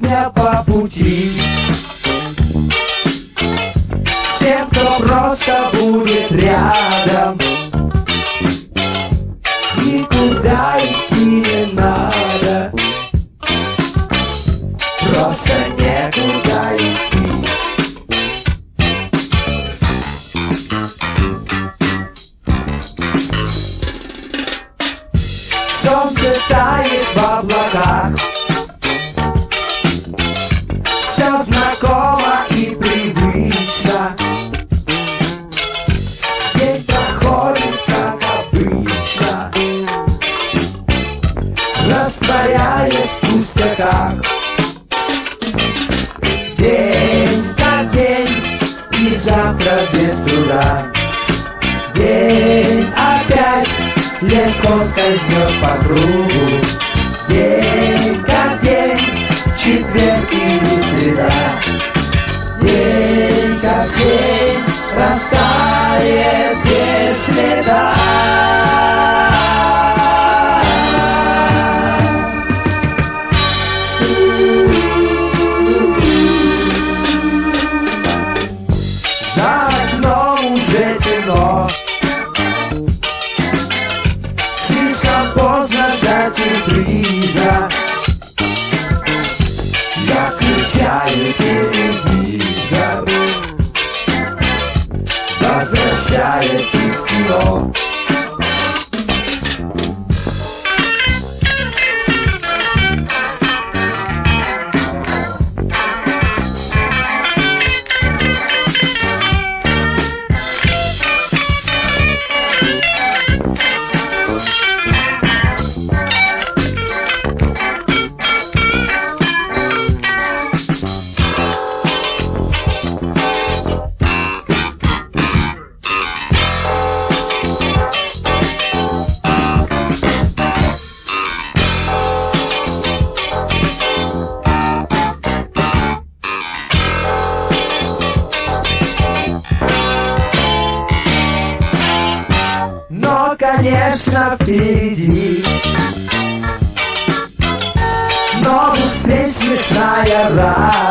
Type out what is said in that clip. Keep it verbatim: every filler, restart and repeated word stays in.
не по пути. С тем, кто просто будет рядом, никуда идти не надо, просто некуда идти. Солнце тает в облаках, все знакомо и привычно. День проходит, как обычно, растворяясь в пустяках. День как день, и завтра без труда. День опять легко скользнет по кругу. День как день, четверг или среда. День как день, растает без следа. За окном уже темно, слишком поздно ждать сюрприза. Я включаю телевизор, возвращаясь из кино. Но, конечно, впереди новых встреч смешная радость.